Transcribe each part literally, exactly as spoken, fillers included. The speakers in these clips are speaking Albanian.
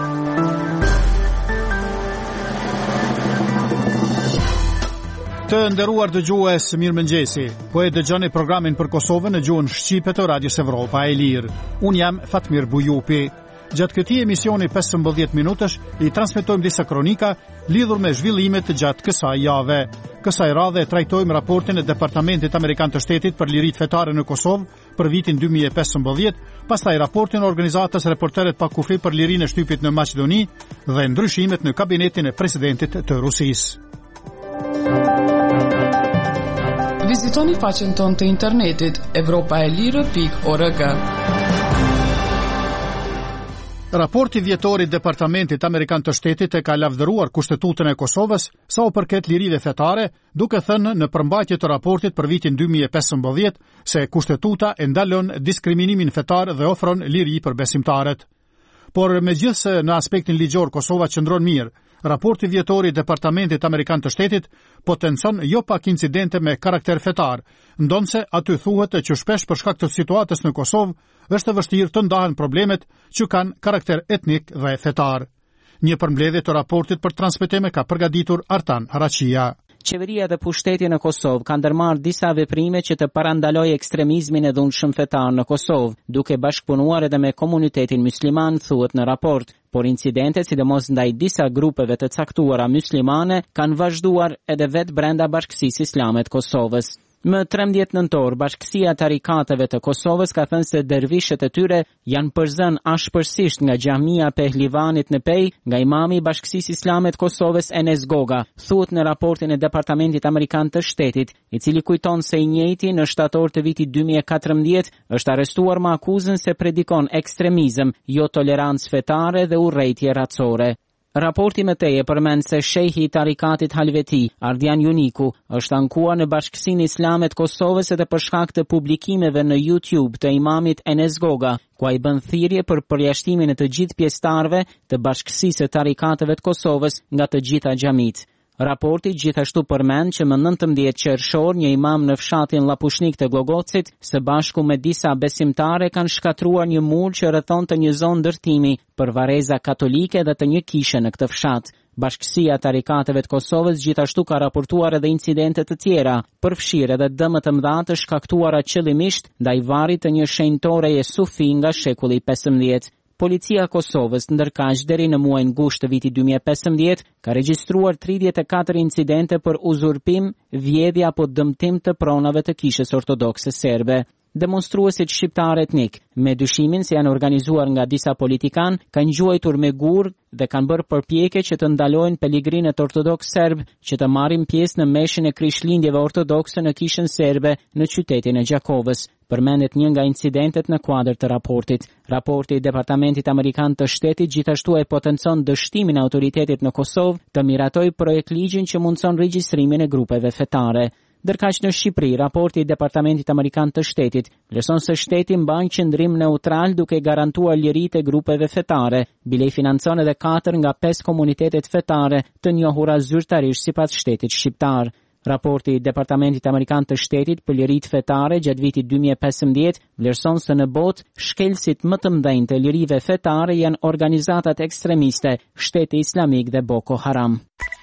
Të nderuar dëgjues, mirëmëngjesi. Po e dëgjoni programin për Kosovën në gjuhën shqipe të Radios Evropa e Lirë. Unë jam Fatmir Bujupi. Gjatë këtij emisioni pesëmbëdhjetë minutësh i transmetojmë disa kronika lidhur me zhvillimet gjatë kësaj jave. Kësaj radhe trajtojmë raportin e Departamentit Amerikan të Shtetit për liritë fetare në Kosovë për vitin dy mijë e pesëmbëdhjetë, pastaj raportin e organizatës Reporterët pa kufi për lirinë e shtypit në Maqedoni dhe ndryshimet në kabinetin e presidentit të Rusisë. Vizitoni faqen tonë të internetit evropa e lirë pikë org. Raporti vjetor i Departamentit Amerikan të Shtetit e ka lavdëruar Kushtetutën e Kosovës sa u përket lirive fetare, duke thënë në përmbajtje të raportit për vitin dy mijë e pesëmbëdhjetë se Kushtetuta e ndalon diskriminimin fetar dhe ofron liri për besimtarët. Por megjithse në aspektin ligjor Kosova qëndron mirë, raporti vjetor i Departamentit Amerikan të Shtetit potencon jo pak incidente me karakter fetar, ndonse aty thuhet që shpesh për shkak të situatës në Kosovë është vështirë të ndahen problemet që kanë karakter etnik dhe fetar. Një përmbledhje të raportit për transmetime ka përgatitur Artan Haraqia. Qeveria dhe pushteti në Kosovë kanë ndërmarrë disa veprime që të parandalojë ekstremizmin e dhunshëm fetar në Kosovë, duke bashkëpunuar edhe me komunitetin musliman, thuhet në raport. Por incidentet, sidomos ndaj disa grupeve të caktuara muslimane, kanë vazhduar edhe vetë brenda Bashkësisë Islame të Kosovës. Më trembëdhjetë nëntor, Bashkësia e Tarikateve të Kosovës ka thënë se dervishët e tyre janë përzënë ashpërsisht nga Xhamia Pehlivanit në Pej, nga imami i Bashkësisë Islame të Kosovës Enes Goga, thuhet në raportin e Departamentit Amerikan të Shtetit, i cili kujton se i njëjti në shtator të vitit dy mijë e katërmbëdhjetë është arrestuar me akuzën se predikon ekstremizëm, jo tolerancë fetare dhe urrejtje racore. Raporti më tej e përmend se shehi i tarikatit Halveti, Ardian Juniku, është ankuar në Bashkësinë Islame të Kosovës edhe për shkak të publikimeve në YouTube të imamit Enes Goga, ku ai bën thirrje për përjashtimin e të gjithë pjesëtarëve të Bashkësisë së Tarikateve të Kosovës nga të gjitha xhamit. Raporti gjithashtu përmend që më nëntëmbëdhjetë qershor një imam në fshatin Llapushnik të Glogocit, së bashku me disa besimtare kanë shkatruar një mur që rrethonte një zonë ndërtimi për varreza katolike dhe të një kishe në këtë fshat. Bashkësia e Tarikateve të Kosovës gjithashtu ka raportuar edhe incidente të tjera, përfshirë edhe dëme të mëdha të shkaktuara qëllimisht ndaj varrit të një shenjtoreje sufi nga shekulli pesëmbëdhjetë. Policia e Kosovës ndërkaq deri në muajin gusht të vitit dy mijë e pesëmbëdhjetë ka regjistruar tridhjetë e katër incidente për uzurpim, vjedhje apo dëmtim të pronave të kishës ortodokse serbe. Demonstruesit shqiptar etnik, me dyshimin se janë organizuar nga disa politikan, kanë gjuajtur me gur dhe kanë bërë përpjekje që të ndalojnë peligrinët ortodoks serb që të marrin pjesë në meshin e krishtlindjeve ortodokse në kishën serbe në qytetin e Gjakovës. Përmendet një nga incidentet në kuadër të raportit. Raporti i Departamentit Amerikan të Shtetit gjithashtu e potencon dështimin e autoritetit në Kosovë të miratojë projekt ligjin që mundson regjistrimin e grupeve fetare. Ndërkaq në Shqipëri, raporti i Departamentit Amerikan të Shtetit vlerëson se shteti mban qëndrim neutral duke garantuar liritë e grupeve fetare. Bile i financon edhe katër nga pesë komunitetet fetare të njohura zyrtarisht sipas shtetit shqiptar. Raporti i Departamentit Amerikan të Shtetit për liritë fetare gjatë vitit dy mijë e pesëmbëdhjetë vlerëson se në botë shkelësit më të mëdhenj të lirive fetare janë organizatat ekstremiste, Shteti Islamik dhe Boko Haram.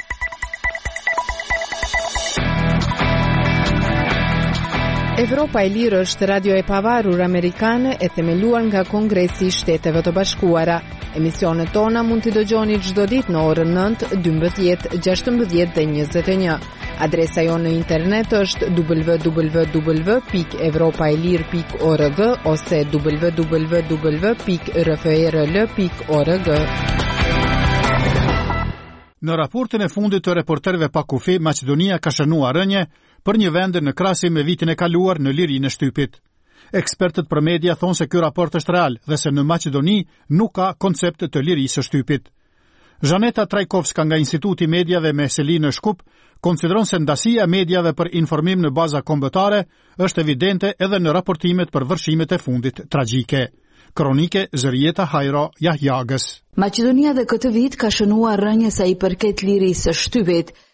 Evropa e Lirë është radio e pavarur amerikane e themeluar nga Kongresi i Shteteve të Bashkuara. Emisionet tona mund t'i dëgjoni çdo ditë në orën nëntë, dymbëdhjetë, gjashtëmbëdhjetë dhe njëzet e një. Adresa jonë në internet është w w w pikë evropa e lirë pikë org ose w w w pikë r f r l pikë org. Në raportin e fundit të Reporterëve pa kufi, Maqedonia ka shënuar rënje për një vend në krahasim me vitin e kaluar në lirinë e shtypit. Ekspertët për media thonë se ky raport është real dhe se në Maqedoni nuk ka koncept të lirisë së shtypit. Zhaneta Trajkovska nga Instituti i Mediave me seli në Shkup konsideron se ndasia e mediave për informim në baza kombëtare është evidente edhe në raportimet për vërshimet e fundit tragjike. Kronike Zërieta Hajro Jahjagës. Maqedonia dhe këtë vit ka shënuar rënje sa i përket lirisë së shtypit.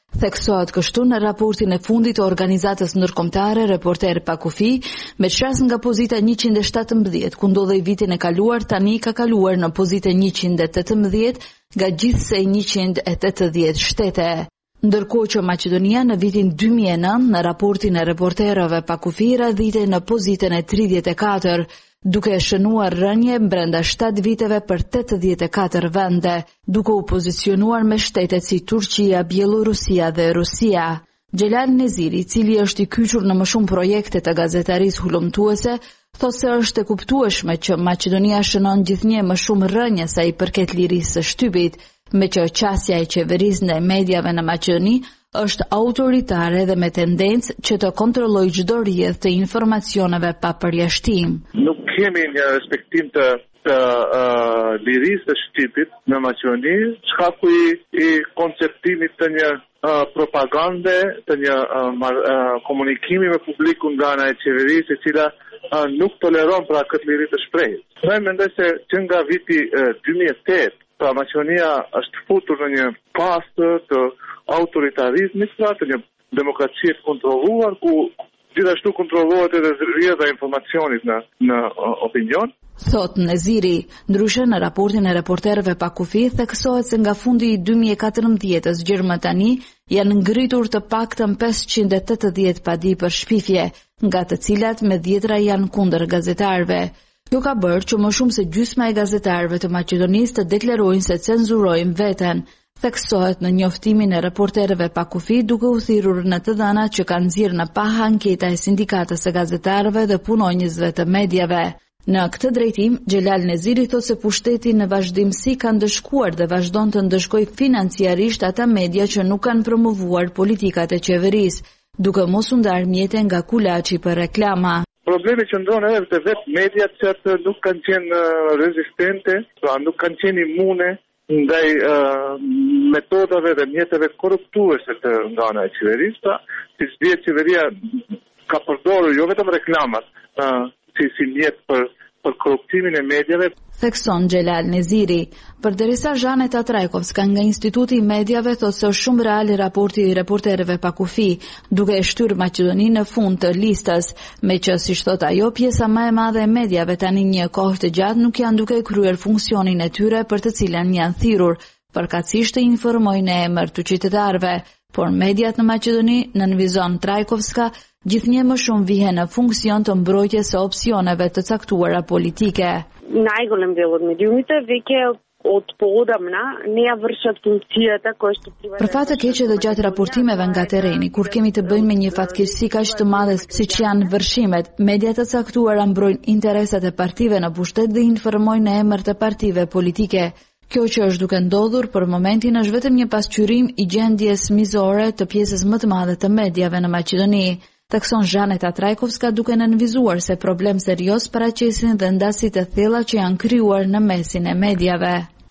Theksohet kështu në raportin e fundit të organizatës ndërkombëtare Reporter pa kufi, me qasë nga pozita njëqind e shtatëmbëdhjetë, ku ndodhej vitin e kaluar, tani ka kaluar në pozitën njëqind e tetëmbëdhjetë nga gjithsej njëqind e tetëdhjetë shtete. Ndërkohë që Maqedonia në vitin dy mijë e nëntë në raportin e reporterëve pa kufi radhitej në pozitën e tridhjetë e katër, duke shënuar rënje brenda shtatë viteve për tetëdhjetë e katër vende, duke u pozicionuar me shtetet si Turqia, Bielorusia dhe Rusia. Xhelal Neziri, i cili është i kyçur në më shumë projekte të gazetarisë hulumtuese, thotë se është e kuptueshme që Maqedonia shënon gjithnjë më shumë rënje sa i përket lirisë së shtypit, me që qasja e qeverisë ndaj mediave në Maqedoni është autoritare dhe me tendencë që të kontrollojë çdo rrjedhë të informacioneve pa përjashtim. Nuk kemi një respektim të të uh, lirisë së shtypit në Maqedoni, shkaku i, i konceptimit të një uh, propagande, të një uh, mar, uh, komunikimi me publikun nga ana e qeverisë, e cila uh, nuk toleron pra këtë liri të shprehjes. Unë mendoj se që nga viti uh, dy mijë e tetë, pra Maqedonia është futur në një pastë të autoritarizmit, pra të një demokracie të kontrolluar, ku gjithashtu kontrollohet edhe rrjedha e informacionit në në uh, opinion. Thot Neziri, ndryshe në raportin e reporterëve pa kufi theksohet se nga fundi i dy mijë e katërmbëdhjetës gjërmë tani janë ngritur të paktën pesëqind e tetëdhjetë padi për shpifje, nga të cilat me dhjetra janë kundër gazetarëve. Kjo ka bërë që më shumë se gjysma e gazetarëve të Maqedonisë të deklarojnë se cenzurojnë veten, theksohet në njoftimin e reporterëve pa kufi, duke u thirrur në të dhënat që kanë nxjerrë në pa anketa e sindikatës së gazetarëve dhe punonjësve të mediave. Në këtë drejtim, Xhelal Neziri thotë se pushteti në vazhdimsi ka ndëshkuar dhe vazhdon të ndëshkojë financiarisht ata media që nuk kanë promovuar politikat e qeverisë, duke mos u ndarë mjete nga kulaçi për reklama. Problemi që ndronë edhe të vetë mediat që nuk kanë qenë uh, rezistente, pra nuk kanë qenë imune ndaj uh, metodave dhe mjeteve korruptuese të nga ana e qeverisë, pra si dihet qeveria ka përdorur jo vetëm reklamat uh, si si mjet për për korruptimin e mediave. Thekson Xhelal Neziri. Përderisa Zhaneta Trajkovska nga Instituti i Mediave thotë se është shumë real raporti i reporterëve pa kufi, duke e shtyrë Maqedoninë në fund të listës, me që si thot ajo, pjesa më e madhe e mediave tani një kohë të gjatë nuk janë duke kryer funksionin e tyre për të cilën janë thirrur, përkatësisht të informojnë në emër të qytetarëve, por mediat në Maqedoni, nënvizon Trajkovska, gjithnjë më shumë vihen në funksion të mbrojtjes së opsioneve të caktuara politike. Najgolem del od mediumите veke od poodamna ne ja vršat funkcijata koje što treba. Për fat të keq edhe gjatë raportimeve nga terreni, kur kemi të bëjmë me një fatkeqësi kaq të madhe siç janë vërshimet, mediat të caktuara mbrojnë interesat e partive në pushtet dhe informojnë në emër të partive politike. Kjo që është duke ndodhur për momentin është vetëm një pasqyrim i gjendjes mizore të pjesës më të madhe të mediave në Maqedoni. Thekson Zhaneta Trajkovska duke nënvizuar se problem serioz paraqesin dhe ndasit të thella që janë krijuar në mesin e mediave.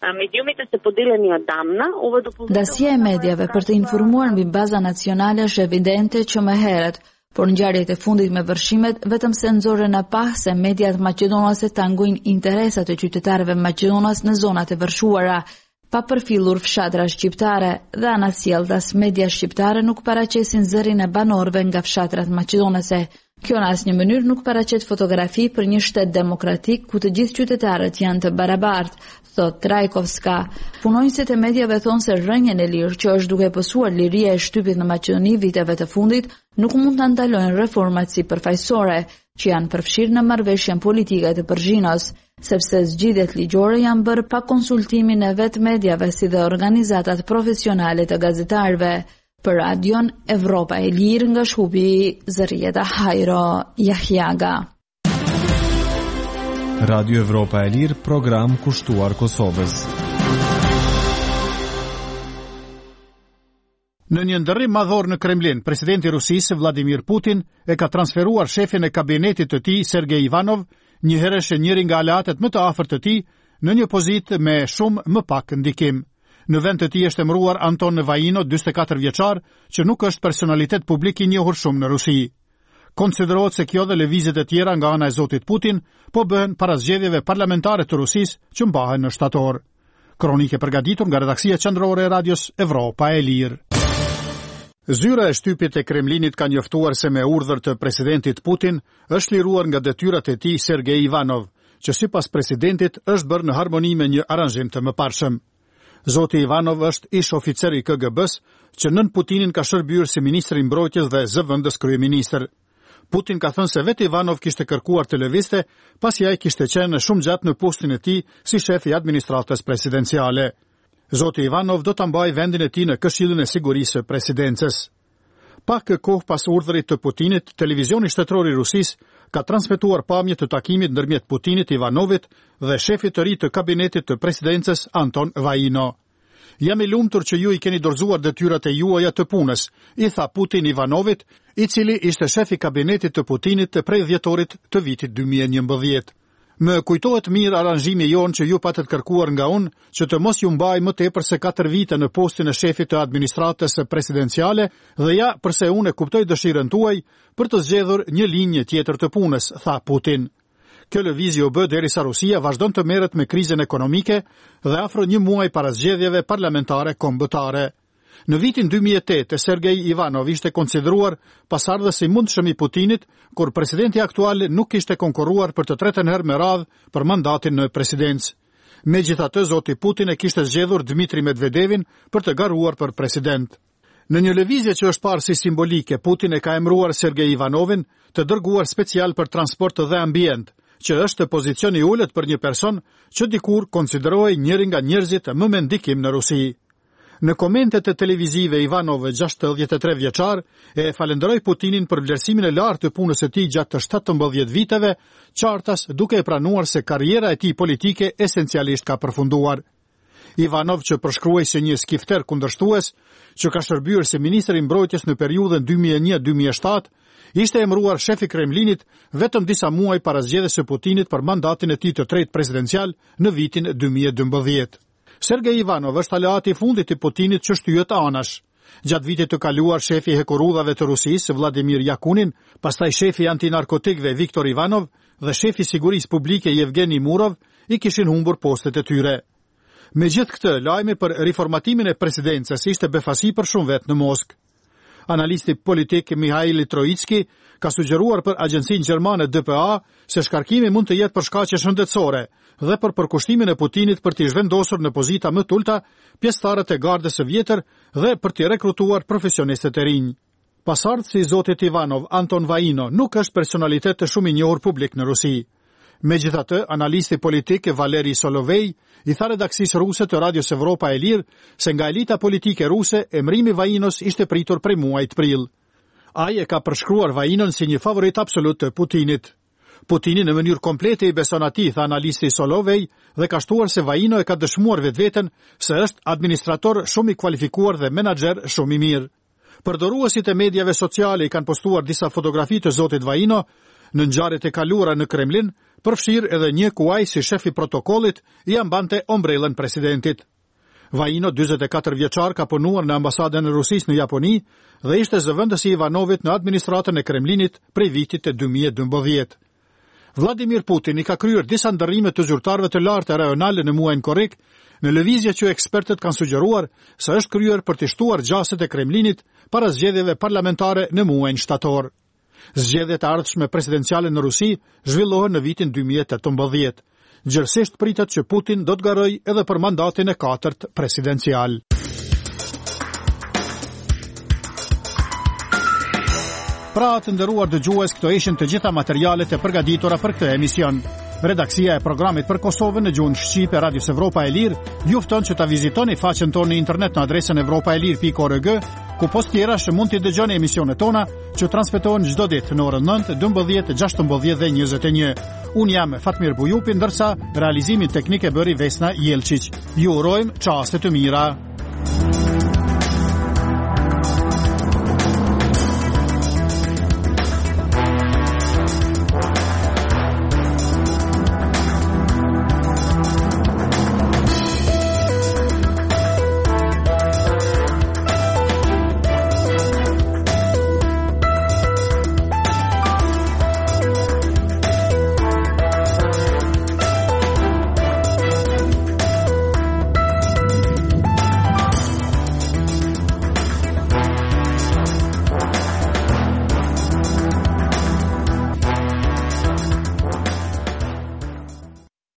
Dasja e mediave për të informuar mbi baza nacionale është evidente që më herët, por ngjarjet e fundit me vërshimet vetëm se nxorën në pah se mediat maqedonase tangojnë interesat e qytetarëve maqedonas në zonat e vërshuara, pa përfillur fshatra shqiptare, dhe anasjelltas media shqiptare nuk paraqesin zërin e banorëve nga fshatrat maqedonase. Kjo në asnjë mënyrë nuk paraqet fotografi për një shtet demokratik ku të gjithë qytetarët janë të barabartë, thot Trajkovska. Punonjësit e mediave thonë se rrënjën e lirë që është duke pësuar liria e shtypit në Maqedoni viteve të fundit nuk mund të ndalojnë reformat sipërfaqësore që janë përfshirë në marrëveshjen politike të Përzhinos, sepse zgjidhjet ligjore janë bërë pa konsultimin e vetë mediave si dhe organizatat profesionale të gazetarëve. Për radion Evropa e Lirë nga Shkupi, Zërieta Hajro Jahjaga. Radio Evropa e Lirë, program kushtuar Kosovës. Në një ndërrim madhor në Kremlin, presidenti i Rusisë Vladimir Putin e ka transferuar shefin e kabinetit të tij Sergej Ivanov, një herësh njëri nga aleatet më të afërt të tij, në një pozitë me shumë më pak ndikim. Në vend të tij është emëruar Anton Vajino, dyzet e katër vjeçar, që nuk është personalitet publik i njohur shumë në Rusi. Konsiderohet se kjo dhe lëvizjet e tjera nga ana e zotit Putin po bëhen para zgjedhjeve parlamentare të Rusisë që mbahen në shtator. Kronike përgatitur nga redaksia qendrore e radios Evropa e Lirë. Zyra e shtypit e Kremlinit ka njoftuar se me urdhër të presidentit Putin është liruar nga detyrat e tij Sergej Ivanov, që sipas presidentit është bërë në harmoni me një aranzhim të mëparshëm. Zoti Ivanov është ish oficer i K G B-s, që nën Putinin ka shërbyer si ministri i mbrojtjes dhe zëvendës kryeministër. Putin ka thënë se vetë Ivanov kishte kërkuar të lëvizte, pasi ai kishte qenë shumë gjatë në postin e tij si shef i administratës presidenciale. Zoti Ivanov do ta mbajë vendin e tij në Këshillin e Sigurisë së Presidencës. Pak kohë pas urdhërit të Putinit, televizioni shtetëror i Rusisë ka transmetuar pamje të takimit ndërmjet Putinit, Ivanovit dhe shefit të ri të kabinetit të presidencës Anton Vaino. Jam i lumtur që ju i keni dorëzuar detyrat e juaja të punës, i tha Putin Ivanovit, i cili ishte shef i kabinetit të Putinit të prej dhjetorit të vitit dy mijë e njëmbëdhjetë. Më kujtohet mirë aranzhimi jon që ju patët kërkuar nga unë që të mos ju mbaj më tepër se katër vite në postin e shefit të administratës presidenciale dhe ja përse unë e kuptoj dëshirën tuaj për të zgjedhur një linjë tjetër të punës, tha Putin. Kjo lëvizje u bë derisa Rusia vazhdon të merret me krizën ekonomike dhe afro një muaj para zgjedhjeve parlamentare kombëtare. Në vitin dy mijë e tetë, Sergej Ivanov ishte konsideruar pasardhës i mundshëm i Putinit, kur presidenti aktual nuk kishte konkurruar për të tretën herë me radhë për mandatin në presidencë. Megjithatë, zoti Putin e kishte zgjedhur Dmitri Medvedevin për të garuar për president. Në një lëvizje që është parë si simbolike, Putin e ka emëruar Sergej Ivanovin të dërguar special për transport dhe ambient, që është pozicioni i ulët për një person që dikur konsiderohej njëri nga njerëzit më me ndikim në Rusi. Në komentet e televizive, Ivanov, gjashtëdhjetë e tre vjeçar, e falenderoi Putinin për vlerësimin e lartë të punës së tij gjatë të shtatëmbëdhjetë viteve, qartas duke e pranuar se karriera e tij politike esencialisht ka përfunduar. Ivanov, që përshkruaj si një skifter kundërshtues, që ka shërbyer si ministri i mbrojtjes në periudhën dy mijë e një dy mijë e shtatë, ishte emëruar shef i Kremlinit vetëm disa muaj para zgjedhjes së Putinit për mandatin e tij të tretë presidencial në vitin dy mijë e dymbëdhjetë. Sergej Ivanov është aleati i fundit i Putinit që shtyhet anash. Gjatë vitit të kaluar, shefi i hekurudhave të Rusisë, Vladimir Yakunin, pastaj shefi i antinarkotikëve Viktor Ivanov dhe shefi i sigurisë publike Yevgeni Murov i kishin humbur postet e tyre. Megjithë këtë, lajmi për riformatimin e presidencës ishte befasi për shumë vetë në Moskë. Analisti politik Mihail Troitski ka sugjeruar për agjencinë gjermane D P A se shkarkimi mund të jetë për shkaqe shëndetësore dhe për përkushtimin e Putinit për t'i zhvendosur në pozita më t'ulta pjesëtarët e gardës së vjetër dhe për t'i rekrutuar profesionistët e rinj. Pasardhësi i zotit Ivanov, Anton Vaino, nuk është personalitet të shumë i njohur publik në Rusi. Megjithatë, analisti politik Valeri Solovej i tha redaksisë ruse të Radios Evropa e Lirë se nga elita politike ruse emrimi Vainos ishte pritur prej muajit prill. Ai e ka përshkruar Vainon si një favorit absolut të Putinit. Putini në mënyrë komplete i beson atij, tha analisti Solovej, dhe ka shtuar se Vaino e ka dëshmuar vetveten se është administrator shumë i kualifikuar dhe menaxher shumë i mirë. Përdoruesit e mediave sociale i kanë postuar disa fotografi të zotit Vaino në ngjarjet e kaluara në Kremlin, përfshirë edhe një ku ai si shef i protokollit i ambante ombrellën presidentit. Vaino, dyzet e katër vjeçar, ka punuar në ambasadën e Rusisë në Japoni dhe ishte zëvendës i Ivanovit në administratën e Kremlinit prej vitit të dy mijë e dymbëdhjetë. Vladimir Putin i ka kryer disa ndërrime të zyrtarëve të lartë rajonale në muajin korrik, në lëvizje që ekspertët kanë sugjeruar se është kryer për të shtuar gjaset e Kremlinit para zgjedhjeve parlamentare në muajin shtator. Zgjedhjet e ardhshme presidenciale në Rusi zhvillohen në vitin dy mijë e tetëmbëdhjetë. Gjithsesi pritet që Putin do të garojë edhe për mandatin e katërt presidencial. Pra të nderuar dëgjues, këto ishin të gjitha materialet e përgatitura për këtë emision. Redaksia e programit për Kosovën në gjuhën shqipe Radios Evropa e Lirë ju fton që ta vizitoni faqen tonë në internet në adresën evropaelir pikë org, ku post tjera që mund të dëgjoni emisionet tona që transmetohen çdo ditë në orën nëntë, dymbëdhjetë, gjashtëmbëdhjetë dhe njëzet e një. Unë jam Fatmir Bujupi, ndërsa realizimin teknik e bëri Vesna Jelčić. Ju urojmë çaste të mira.